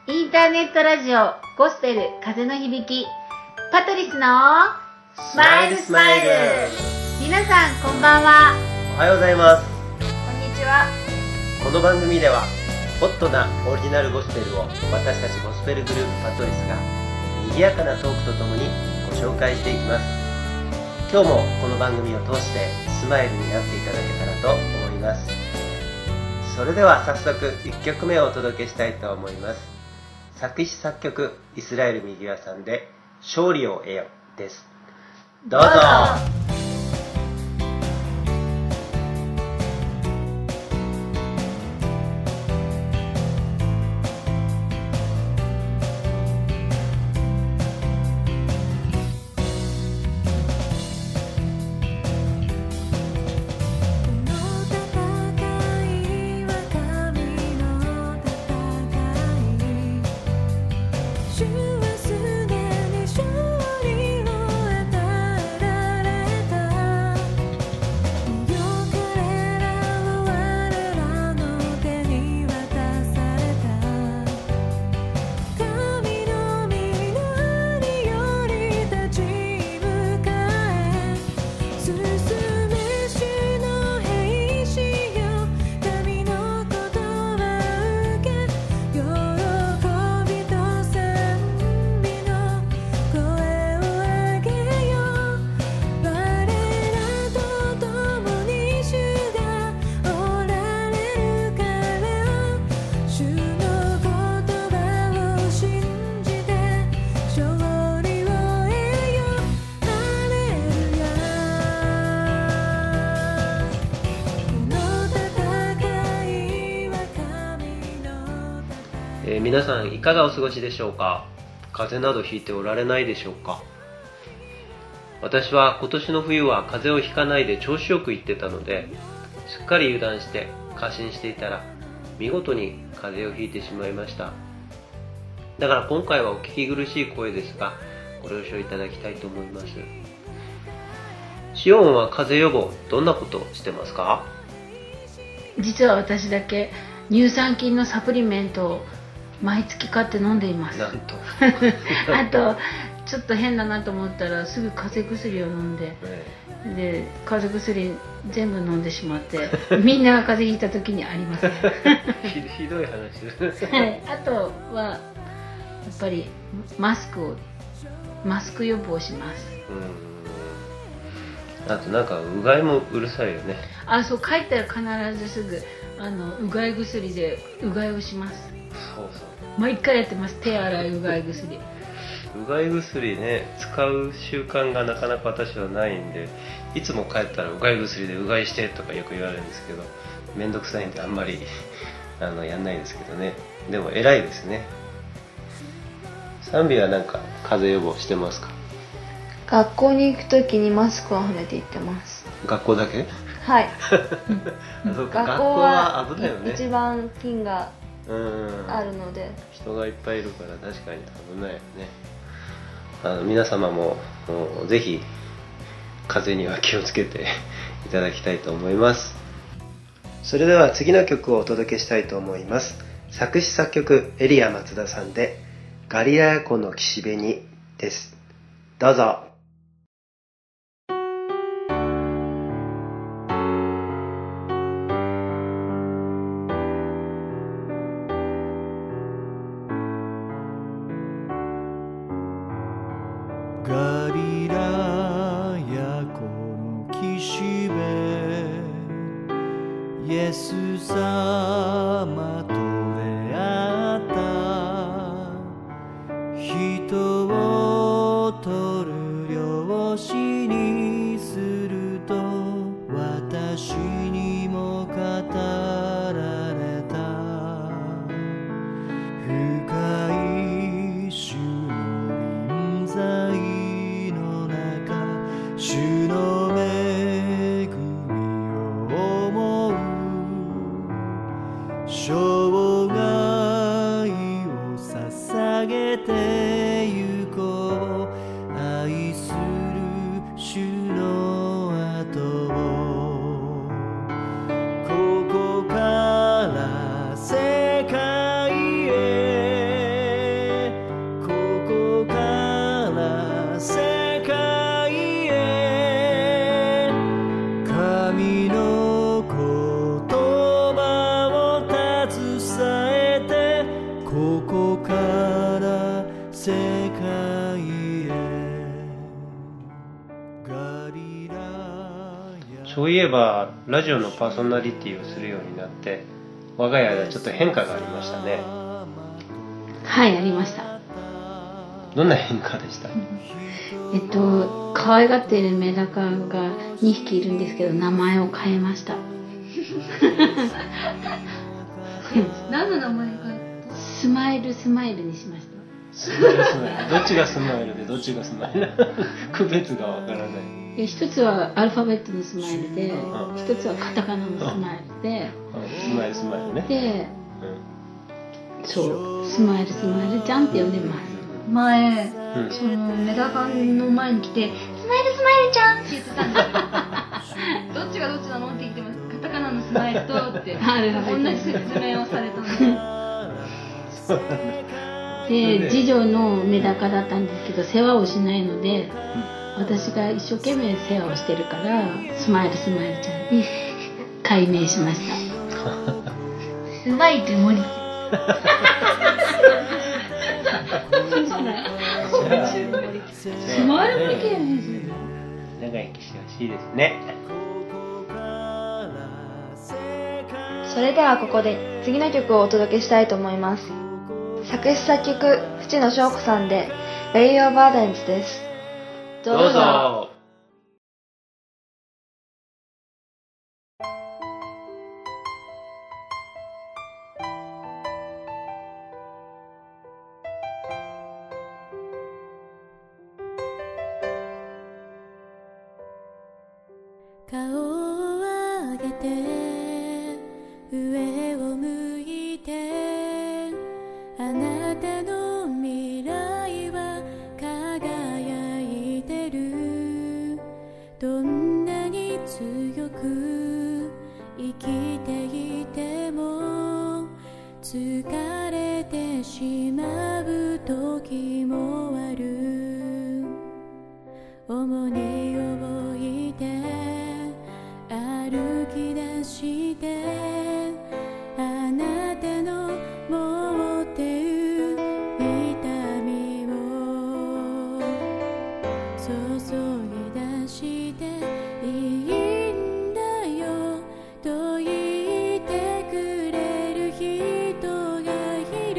インターネットラジオゴスペル風の響きパトリスのスマイルスマイル。皆さんこんばんは。 おはようございます。 こんにちは。 この番組ではホットなオリジナルゴスペルを私たちゴスペルグループパトリスが賑やかなトークとともにご紹介していきます。今日もこの番組を通してスマイルになっていただけたらと思います。それでは早速1曲目をお届けしたいと思います。作詞作曲イスラエルミギワさんで勝利を得よです。どうぞ。皆さんいかがお過ごしでしょうか。風邪などひいておられないでしょうか。私は今年の冬は風邪をひかないで調子よく行ってたので、すっかり油断して過信していたら見事に風邪をひいてしまいました。だから今回はお聞き苦しい声ですがご了承いただきたいと思います。シオンは風邪予防どんなことをしてますか？ 実は私だけ乳酸菌のサプリメントを毎月買って飲んでいます。 なんとあとちょっと変だなと思ったらすぐ風邪薬を飲んで、で風邪薬全部飲んでしまってみんなが風邪ひいた時にありません。 ひどい話ですはい、あとはやっぱりマスク予防します。 あとなんかうがいもうるさいよね。 あ、そう、帰ったら必ずすぐうがい薬でうがいをします。 そうそう、 毎回やってます。手洗いうがい薬。 うがい薬ね、使う習慣がなかなか私はないんで、いつも帰ったらうがい薬でうがいしてとかよく言われるんですけど、めんどくさいんであんまりやんないですけどね。でも偉いですね。サンビはなんか風邪予防してますか？ 学校に行くときにマスクをはめて行ってます。 学校だけ？ はい。 学学校校はは危ないよね。 一番菌があるので。 人がいっぱいいるから確かに危ないよね。皆様もぜひ風邪には気をつけていただきたいと思います。それでは次の曲をお届けしたいと思います。作詞作曲エリア松田さんでガリラヤ湖の岸辺にです。どうぞ。 ガリラヤ湖の岸辺、イエス様と出会った。人を取る漁師にすると私にも語られた。深い主の臨在の中、主の恵みを思う。 そういえばラジオのパーソナリティをするようになって我が家ではちょっと変化がありましたね。 はい、ありました。 どんな変化でした？ 可愛がっているメダカが2匹いるんですけど、名前を変えました。 何の名前か。 スマイルスマイルにしました。 スマイルスマイル。どっちがスマイルでどっちがスマイル区別がわからない。 一つはアルファベットのスマイルで、一つはカタカナのスマイルで、 スマイルスマイルね。 で、そう、スマイルスマイルちゃんって呼んでます。 前、そのメダカの前に来て、スマイルスマイルちゃんって言ってたんですどっちがどっちなのって言ってます。カタカナのスマイルとって同じ説明をされたので。 で、次女のメダカだったんですけど、世話をしないので、私が一生懸命世話をしてるから、スマイルスマイルちゃんに改名しました。 スマイル森ちゃん。 スマイル森ちゃん。 長生きしてほしいですね。 それではここで次の曲をお届けしたいと思います。作詞作曲、淵野翔子さんで Lay Your Burdens です。 どうぞ。 顔を上げて上を向いて、あなたの未来は輝いてる。どんなに強く生きていても疲れてしまう時もある。重荷を置いて歩き出して、あなたの持ってる痛みを注ぎ出していいんだよと言ってくれる人がいる。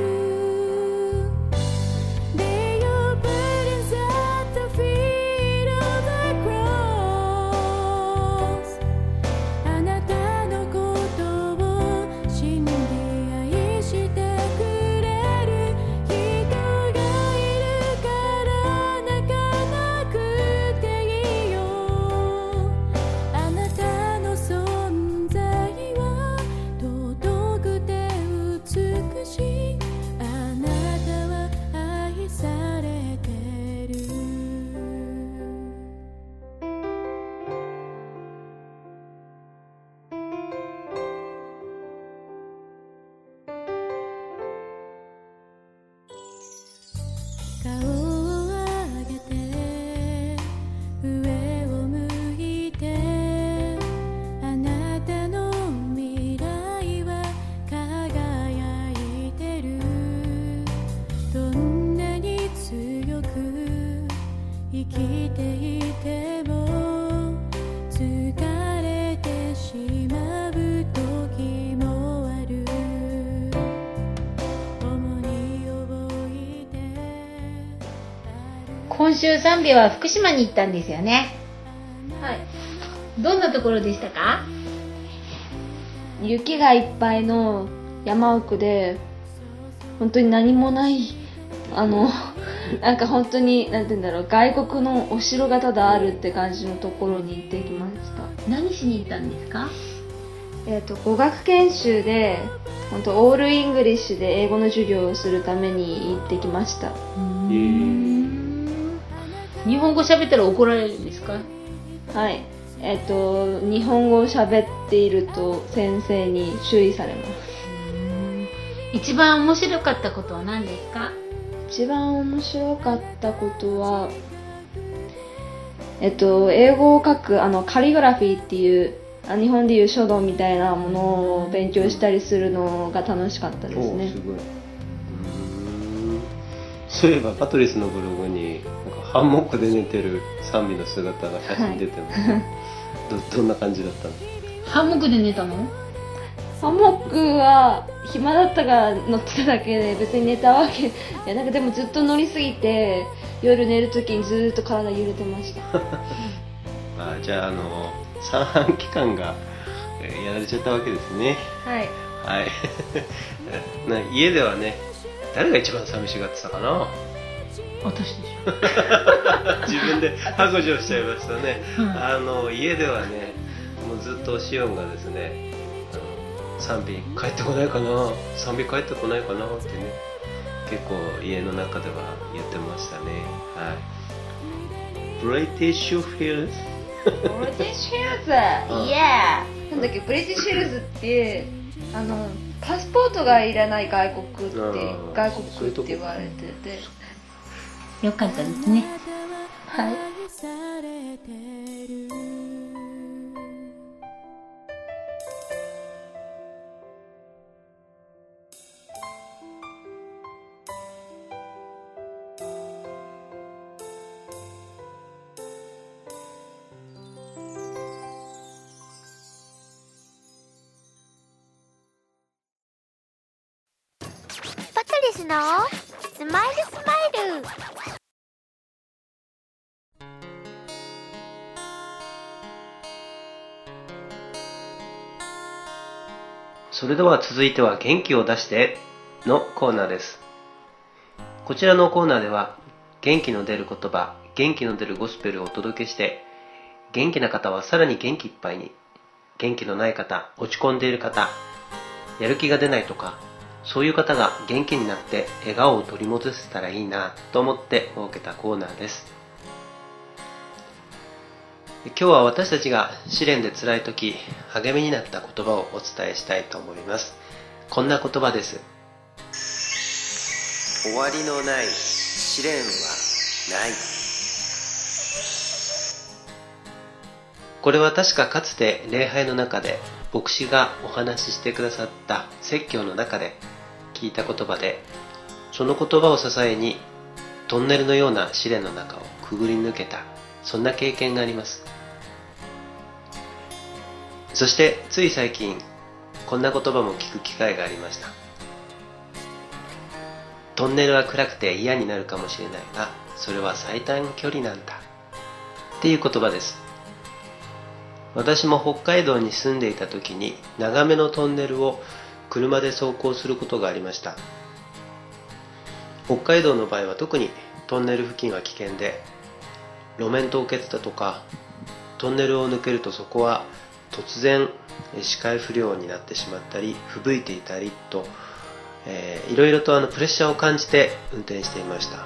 Lay your burdens at the feet of the cross。 あなたのことを信じ愛してくれる人がいるから泣かなくていいよ。あなたの存在は尊くて美しい。あなたは愛されてる。顔を上げて上を向いて、あなたの未来は輝いてる。どんなに強く生きていても疲れてしまう時もある。重荷を置いて今週3日は福島に行ったんですよね。 はい。 どんなところでしたか？ 雪がいっぱいの山奥で、本当に何もないなんか本当になんて言うんだろう、外国のお城がただあるって感じのところに行ってきました。 何しに行ったんですか？ 語学研修で本当オールイングリッシュで英語の授業をするために行ってきました。 日本語喋ったら怒られるんですか？ はい。日本語を喋っていると先生に注意されます。 一番面白かったことは何ですか？ 一番面白かったことは、英語を書くカリグラフィーっていう日本でいう書道みたいなものを勉強したりするのが楽しかったですね。 すごい。そういえばパトリスのブログになんかハンモックで寝てるサンミの姿が写真出てますね。 どんな感じだったの？ ハンモックで寝たの？ ハンモックは暇だったから乗ってただけで、別に寝たわけいや、なんかでもずっと乗りすぎて夜寝るときにずっと体揺れてましたじゃあ三半規管がやられちゃったわけですね。 はいはい家ではね、誰が一番寂しがってたかな？ 私でし自分で白状しちゃいましたね。 う家ではね、もうずっとシオンがですね、賛美帰ってこないかな、賛美帰ってこないかなってね、結構家の中では言ってましたね。はい。ブリティッシュフィルズブリティッシュヒルズ、イエーなんだっけ、ブリティッシュヒルズってパスポートがいらない外国って言われてて、 よかったですね。 はいパトリスのスマイルスマイル。 それでは続いては元気を出してのコーナーです。こちらのコーナーでは元気の出る言葉、元気の出るゴスペルをお届けして、元気な方はさらに元気いっぱいに、元気のない方、落ち込んでいる方、やる気が出ないとか、そういう方が元気になって笑顔を取り戻せたらいいなと思って設けたコーナーです。今日は私たちが試練で辛い時、励みになった言葉をお伝えしたいと思います。こんな言葉です。終わりのない試練はない。これは確かかつて礼拝の中で牧師がお話ししてくださった説教の中で聞いた言葉で、その言葉を支えにトンネルのような試練の中をくぐり抜けた、そんな経験があります。そしてつい最近こんな言葉も聞く機会がありました。トンネルは暗くて嫌になるかもしれないが、それは最短距離なんだっていう言葉です。私も北海道に住んでいた時に長めのトンネルを車で走行することがありました。北海道の場合は特にトンネル付近は危険で、路面凍結だとか、トンネルを抜けるとそこは突然視界不良になってしまったり、吹雪いていたりと、いろいろとプレッシャーを感じて運転していました。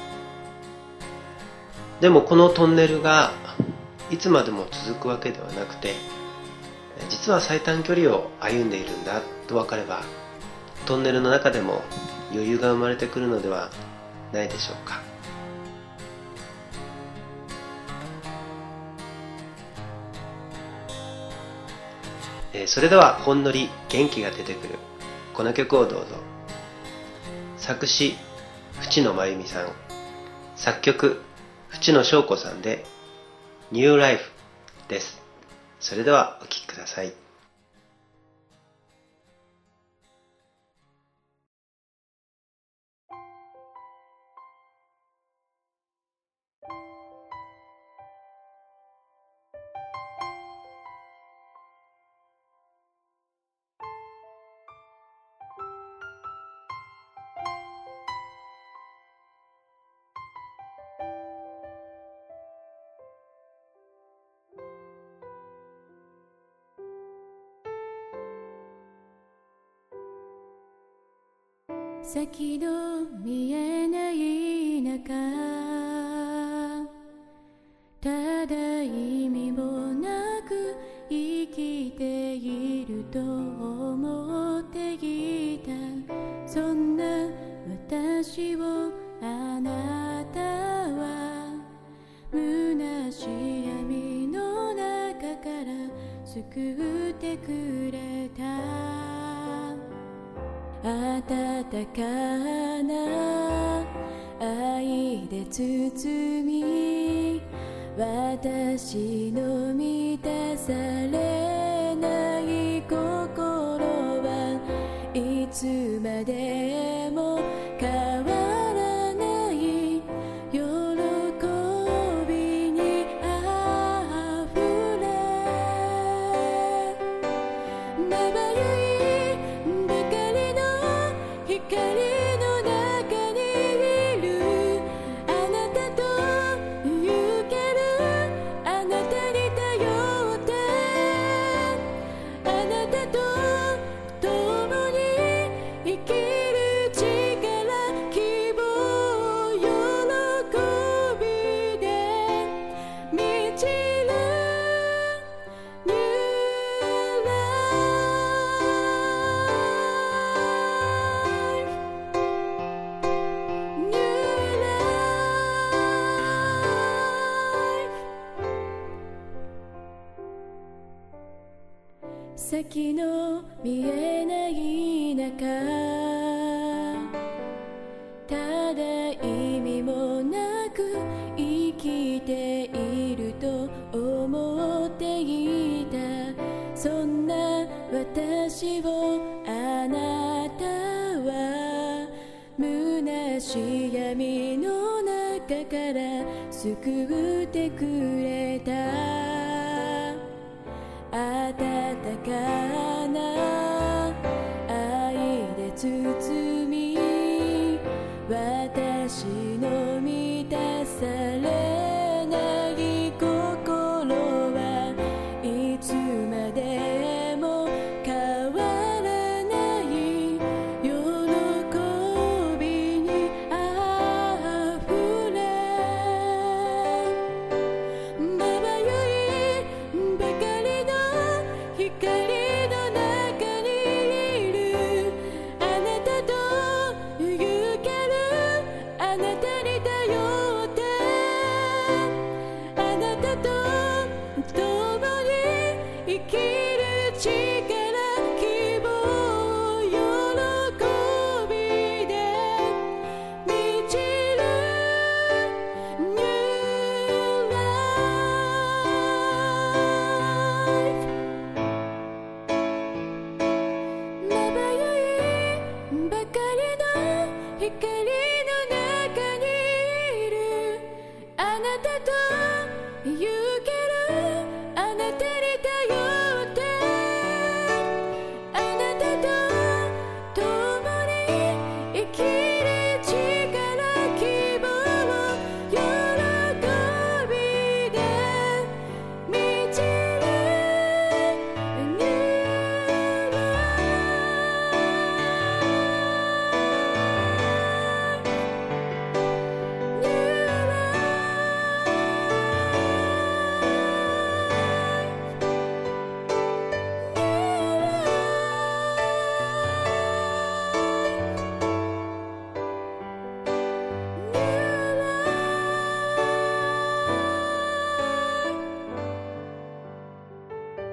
でもこのトンネルがいつまでも続くわけではなくて、実は最短距離を歩んでいるんだと分かれば、トンネルの中でも余裕が生まれてくるのではないでしょうか。それではほんのり元気が出てくるこの曲をどうぞ。作詞淵野真由美さん、作曲淵野翔子さんでニューライフです。それではお聴きください。 先の見えない中、ただ意味もなく生きていると思っていた。そんな私をあなたは虚しい闇の中から救ってくれた。温かな愛で包み、私の御手されない心はいつまでも変わらない喜びにあふれまばゆいばかりの光の中にいるあなたと行けるあなたに頼ってあなたと共に生きる力希望喜びで満ちる New Life 先の見えない中ただ意味もなく生きていると思っていたそんな私をあなたは虚し闇の中から救ってくれた温かな愛で包み私の満たされない心はいつまでも変わらない喜びにあふれまばゆいばかりの光の中にいるあなたと行けるあなたに頼ってあなたと共に生きる力希望喜びで満ちる New Life まばゆいばかりの光の中にいるあなたと行けるあなたに頼ってあなたと共に生きる力希望喜びで満ちる New Life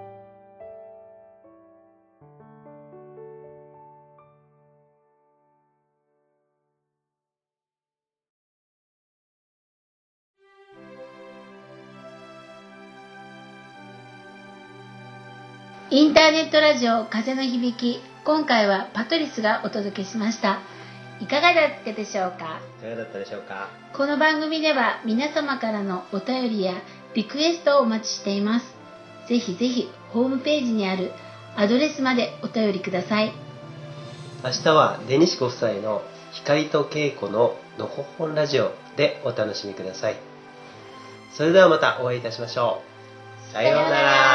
インターネットラジオ風の響き、今回はパトリスがお届けしました。いかがだったでしょうか。 いかがだったでしょうか。 この番組では皆様からのお便りやリクエストをお待ちしています。ぜひぜひホームページにあるアドレスまでお便りください。 明日は出西ご夫妻の光と稽古ののほほんラジオでお楽しみください。それではまたお会いいたしましょう。さようなら。